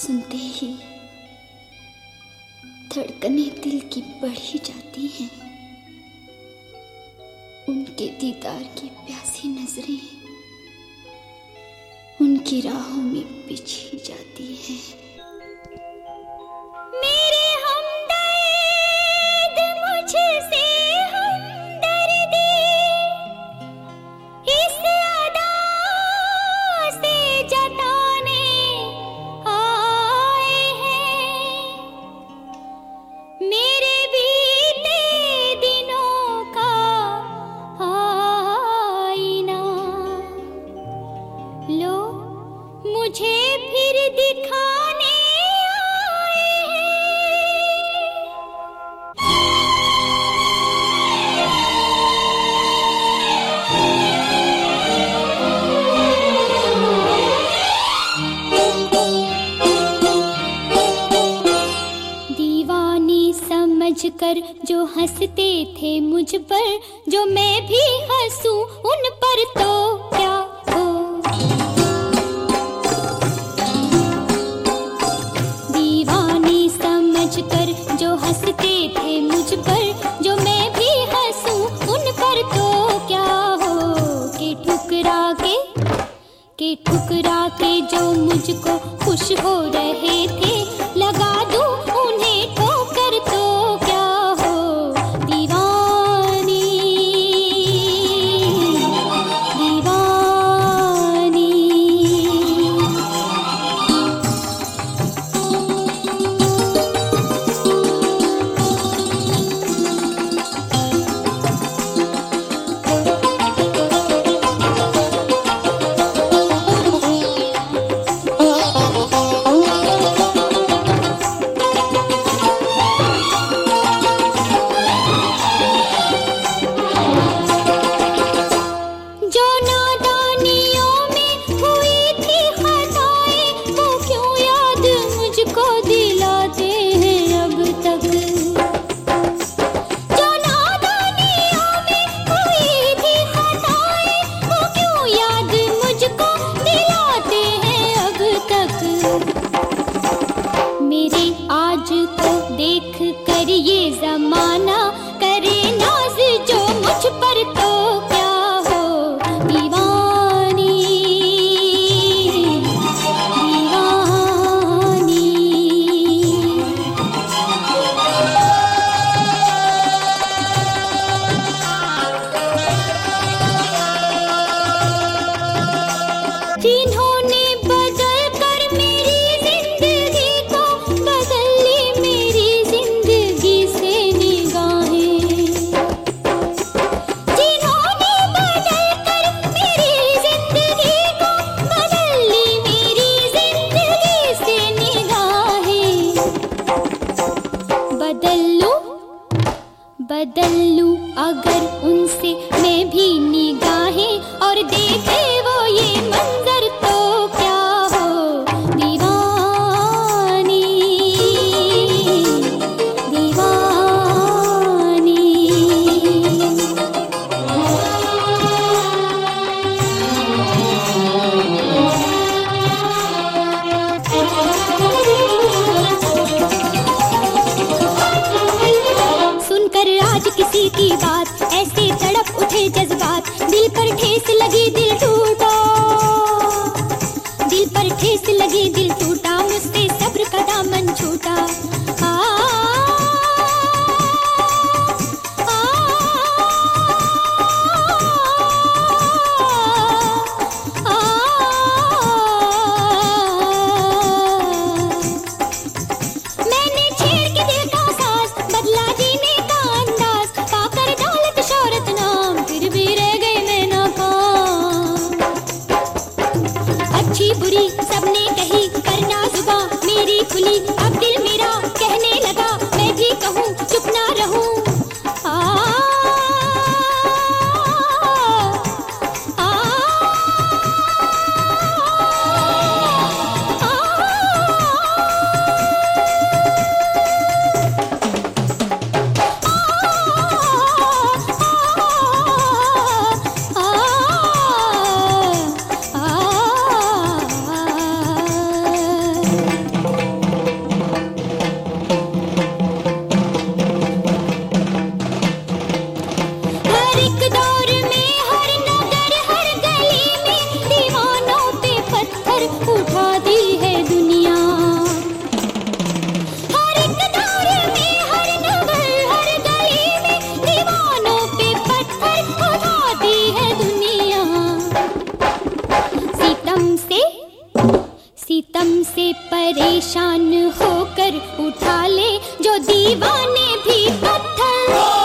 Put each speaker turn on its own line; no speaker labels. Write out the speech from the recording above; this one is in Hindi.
सुनते ही धड़कनें दिल की बढ़ ही जाती हैं। उनके दीदार की प्यासी नजरें उनकी राहों में बिछी जाती हैं।
मेरे हमदर्द मुझसे हमदर्दी इस अदा से जताने आए हैं। मेरे बीते दिनों का आईना लो मुझे फिर दिखाने आए हैं। दीवानी समझकर जो हंसते थे मुझ पर, जो मैं भी हंसूं उन पर तो क्या हो। दीवानी समझकर जो हंसते थे मुझ पर, जो मैं भी हंसूं उन पर तो क्या हो। कि ठुकरा के जो मुझको खुश हो रहे थे, लगा दूं उन्हें ठोकर तो क्या हो। दीवानी दीवानी देख कर ये जमाना करे नाज जो मुझ पर तो क्या हो। दीवानी दीवानी जिन्होंने बदल कर मेरी जिंदगी को बदल ली, मेरी जिंदगी से निगाहें। जिन्होंने बदल कर मेरी जिंदगी को बदल ली, मेरी जिंदगी से निगाहें। बदल लूं अगर उनसे मैं भी निगाहें, और देखे वो ये मंजर तो क्या हो। दीवानी दीवानी सुनकर आज किसी की बात ऐसे तड़प उठे जज्बात, दिल पर ठेस लगी दिल टूटा, दिल पर ठेस लगी दिल टूटा, मुझसे सब्र का दामन छूटा। मैंने छेड़ के दिल का सांस, बदला जीने का अंदाज, पाकर दौलत शोहरत नाम, फिर भी रह गई मैं नाकाम। सितम से परेशान होकर उठा ले जो दीवाने भी पत्थर।